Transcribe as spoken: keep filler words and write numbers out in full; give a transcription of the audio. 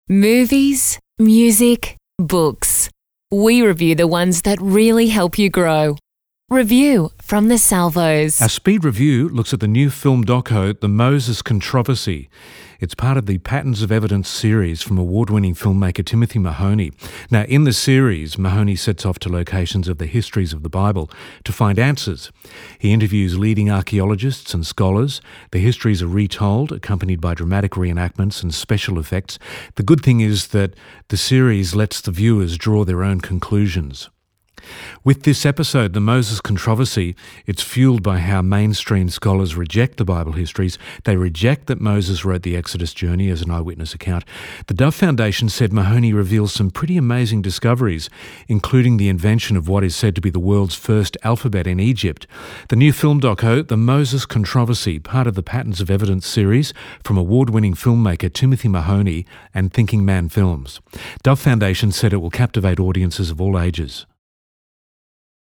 Movies, music, books. We review the ones that really help you grow. Review from the Salvos. Our speed review looks at the new film doco, The Moses Controversy. It's part of the Patterns of Evidence series from award-winning filmmaker Timothy Mahoney. Now, in the series, Mahoney sets off to locations of the histories of the Bible to find answers. He interviews leading archaeologists and scholars. The histories are retold, accompanied by dramatic reenactments and special effects. The good thing is that the series lets the viewers draw their own conclusions. With this episode, The Moses Controversy, it's fueled by how mainstream scholars reject the Bible histories. They reject that Moses wrote the Exodus journey as an eyewitness account. The Dove Foundation said Mahoney reveals some pretty amazing discoveries, including the invention of what is said to be the world's first alphabet in Egypt. The new film doco, The Moses Controversy, part of the Patterns of Evidence series from award-winning filmmaker Timothy Mahoney and Thinking Man Films. Dove Foundation said it will captivate audiences of all ages.